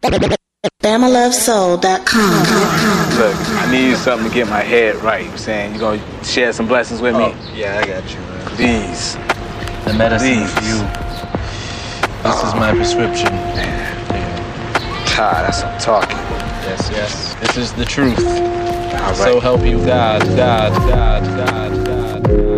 BamaLoveSoul.com. Look, I need something to get my head right. You saying you gonna share some blessings with me? Yeah, I got you, man. Please. The medicine Please. for you. This is my prescription. Man. God, that's what I'm talking. Yes, yes. This is the truth. All right. So help you God, God, God, God, God, God.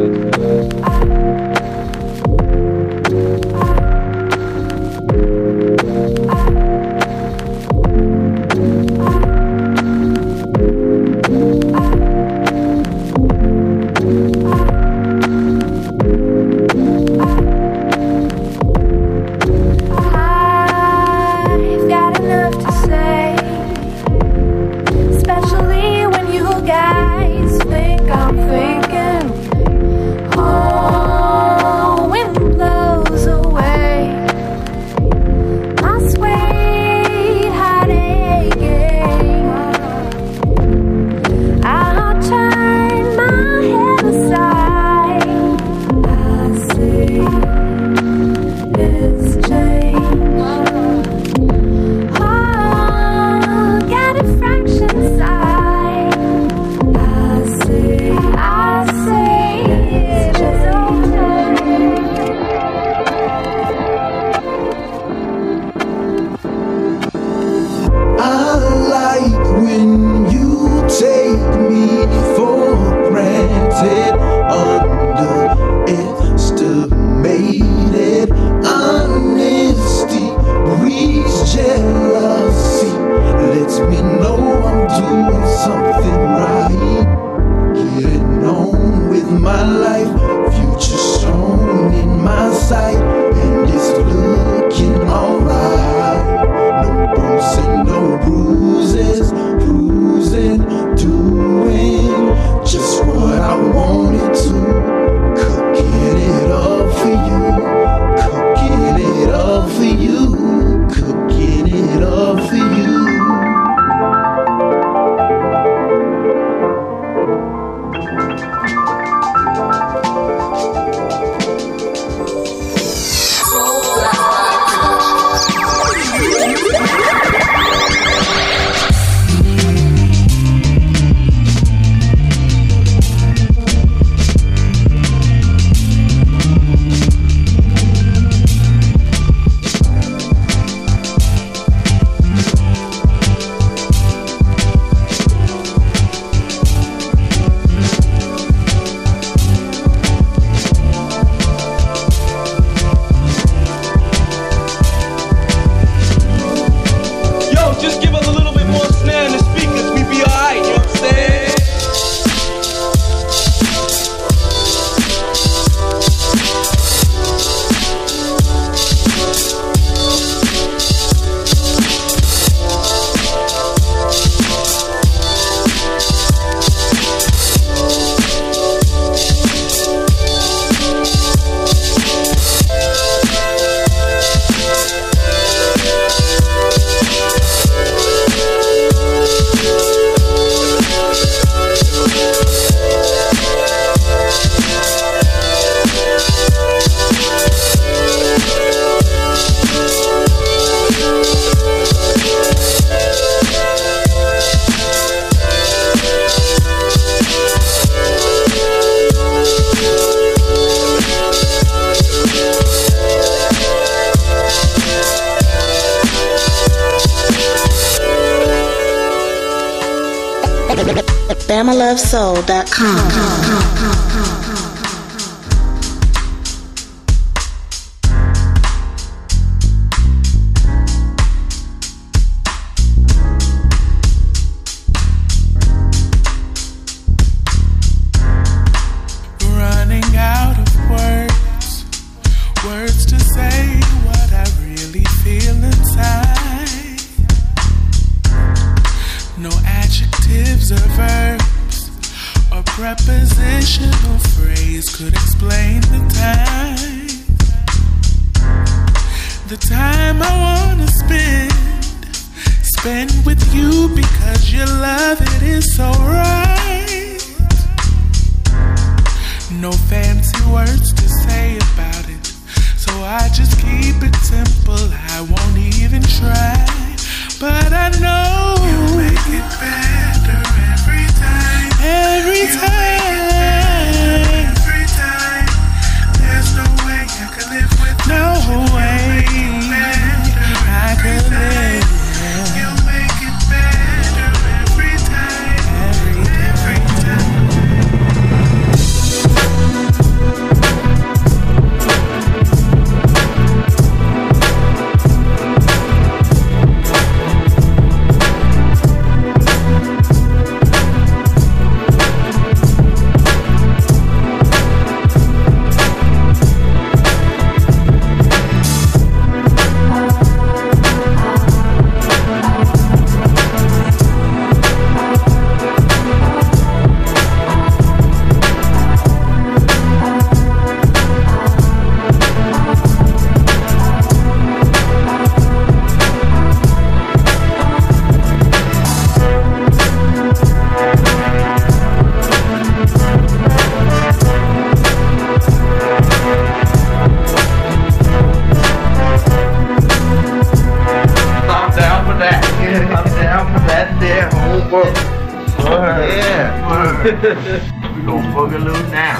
BamaLoveSoul.com. Prepositional phrase could explain the time I wanna spend with you because your love, it is so right. No fancy words to say about it, so I just keep it simple. I won't even try. but I know you make it better every time. Every time. Every time. There's no way I could live with no way I could live. You make it better every time. Every time. We gon' boogaloo now.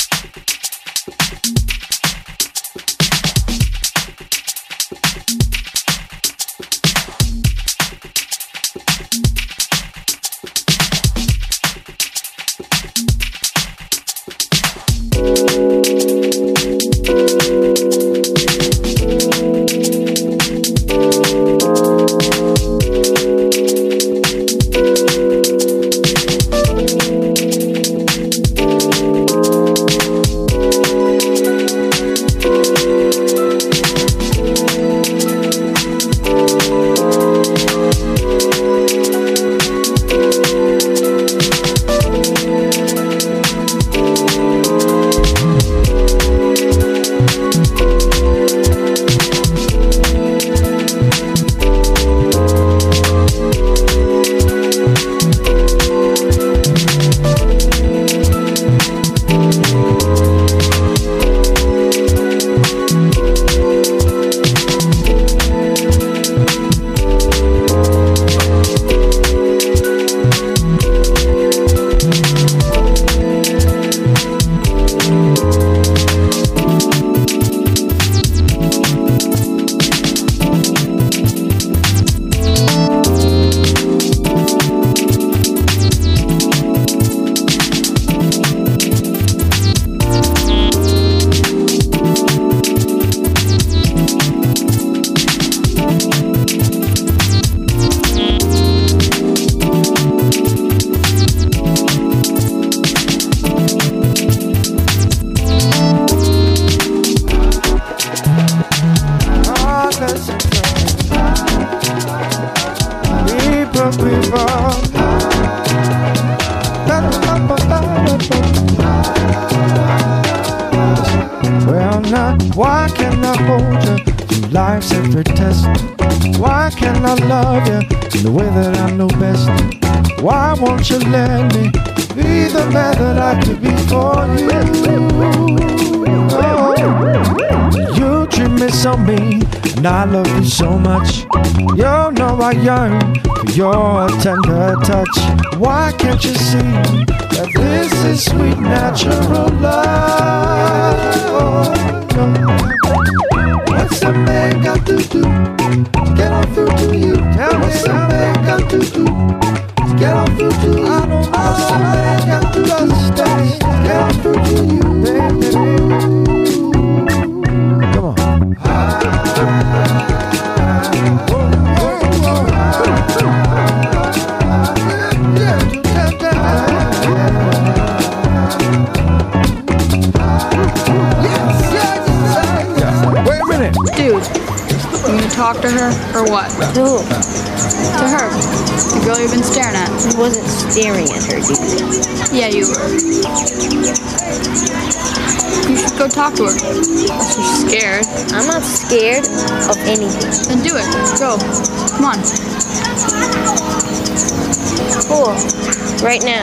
Well, now, why can't I hold you through life's every test? Why can't I love you in the way that I know best? Why won't you let me be the man that I could be for you? Oh, you treat me so mean, and I love you so much. You know I yearn for your tender touch. Why can't you see that this is sweet natural love? What's a man got to do to get on through to you? Tell me what's a man got to do to get on through to you? I don't know. What's a man got to do to get on through to you? Come on. Wait a minute. Dude, you gonna talk to her or what? To who? To her. The girl you've been staring at. I wasn't staring at her, dude. Yeah, you were. You should go talk to her. Unless you're scared. I'm not scared of anything. Then do it. Go. Come on. Cool. Right now.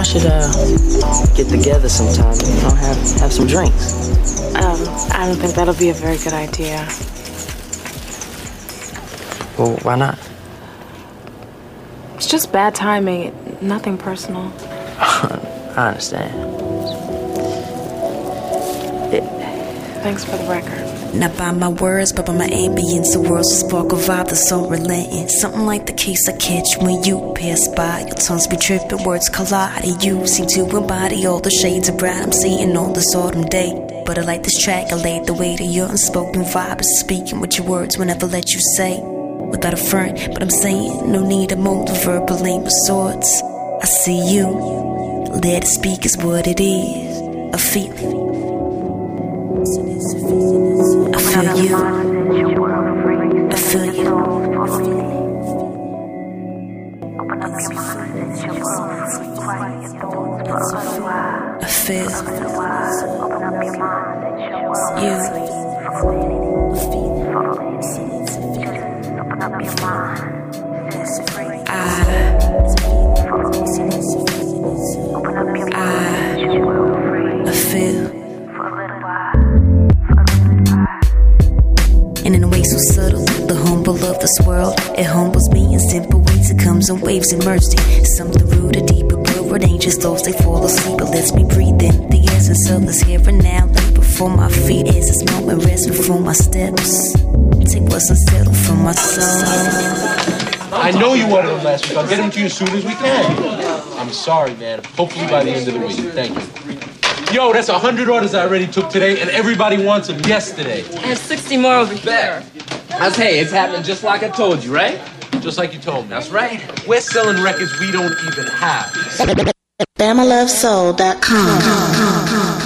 y'all should get together sometime. You know, have some drinks. I don't think that'll be a very good idea. Well, why not? It's just bad timing. Nothing personal. I understand. Thanks for the record. Not by my words, but by my ambience. The world's a spark of vibe that's unrelenting. Something like the case I catch when you pass by. Your tongues be tripping, words collide, and you seem to embody all the shades of brown I'm seeing on this autumn day. But I like this track, I laid the weight of your unspoken vibe. Is speaking with your words will never let you say. Without a front, but I'm saying no need of motive, verbal aim with swords. I see you, let it speak is what it is. A feeling. I feel you. I feel you. I feel you. I feel. And in a way so subtle, the humble of this world, it humbles me in simple ways. It comes in waves and mercy. Something rooted deeper, but ain't just those they fall asleep. But lets me breathe in the essence of this here and now. Lay before my feet as this moment rests before my steps. Take what's unsettled from my soul. I know you wanted them last week. I'll get them to you as soon as we can. I'm sorry, man. Hopefully by the end of the week. Thank you. Yo, that's 100 orders I already took today, and everybody wants them yesterday. I have 60 more over here. Hey, it's happening just like I told you, right? Just like you told me. That's right. We're selling records we don't even have. BamaLoveSoul.com.